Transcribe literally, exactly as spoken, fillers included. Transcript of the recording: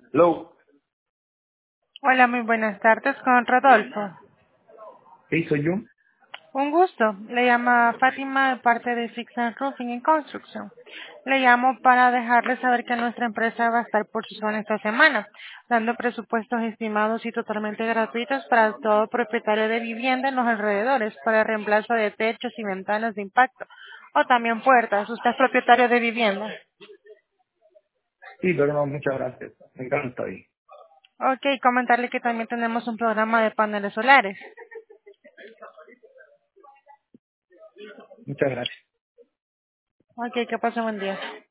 Hello. Hola, muy buenas tardes con Rodolfo. Sí, soy yo. Un gusto. Le llama Fátima de parte de Fix and Roofing and Construction. Le llamo para dejarle saber que nuestra empresa va a estar por su zona esta semana, dando presupuestos estimados y totalmente gratuitos para todo propietario de vivienda en los alrededores, para reemplazo de techos y ventanas de impacto, o también puertas. Usted es propietario de vivienda. Sí, pero no, muchas gracias. Me encanta ahí. Ok, comentarle que también tenemos un programa de paneles solares. Muchas gracias. Ok, que pase buen día.